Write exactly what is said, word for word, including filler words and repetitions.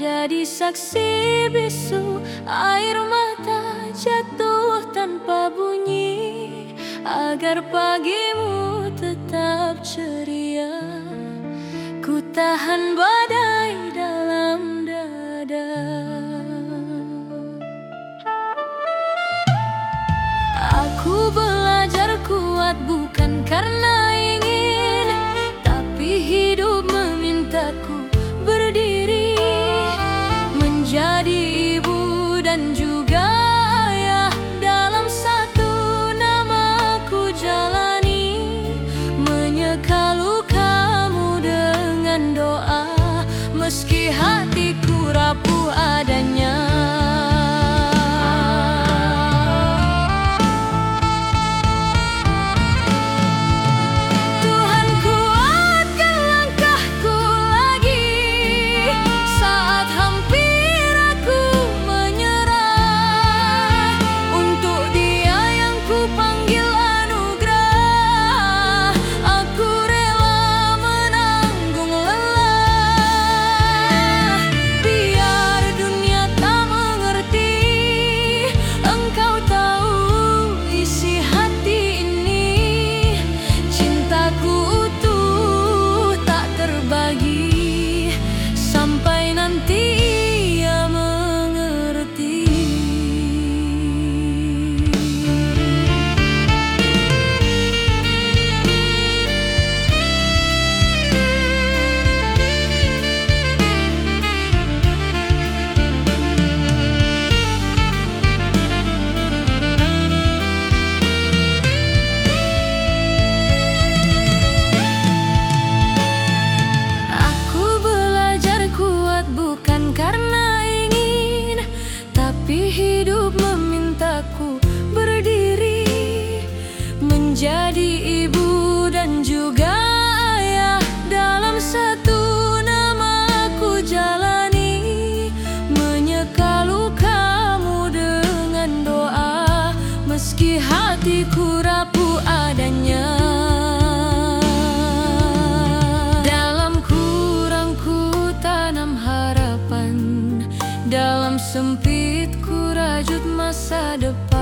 jadi saksi bisu. Air mata jatuh tanpa bunyi, agar pagimu tetap ceria. Ku tahan badai dalam dada. Aku belajar kuat bukan karena ingin, tapi hidup memintaku berdiri. Menjadi ibu dan juga ayah, dalam satu nama ku jalani. Menyeka lukamu dengan doa, meski hatiku rapuh adanya. Menjadi ibu dan juga ayah, dalam satu nama ku jalani. Menyeka lukamu dengan doa, meski hatiku rapuh adanya. Dalam kurang ku tanam harapan, dalam sempit ku rajut masa depan.